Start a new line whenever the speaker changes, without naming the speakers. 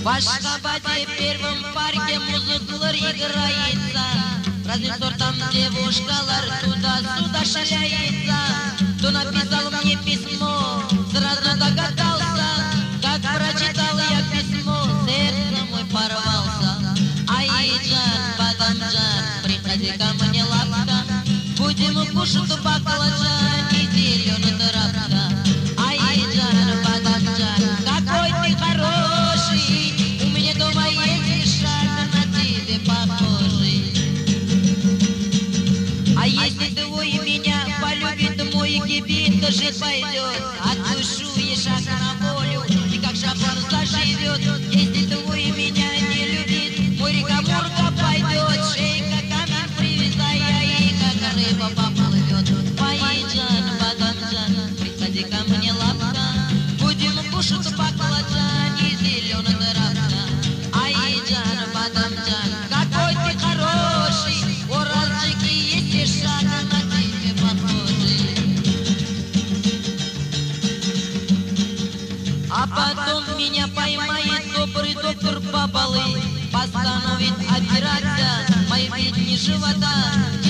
В Ашхабаде первом парке музыкалар играется, разным сортом девушкалар туда-сюда шляется. Кто написал мне письмо, сразу догадался, как прочитал я письмо, сердце мой порвался. Айджан, Бадамджан, приходи ко мне, лапка, будем кушать баклажан и зеленый травка. Айджан, Бадамджан, какой ты хороший, у меня дома есть шаг на тебе похожий. А если твой меня полюбит, мой кибит жить пойдет, отпущу и шаг на волю, и как шафон заживет. Если твой меня не любит, мой река-мурка пойдет, шейка камень привязая, и как рыба поплывет. Айджан, Бадамджан, приходи ко мне, лапка, будем кушать баклажан и зеленый травка. Айджан, Бадамджан, какой ты хороший, у разжиги есть шаг на тебе похожий. А потом меня поймает добрый доктор Бабалы, постановит опираться мои бедни живота.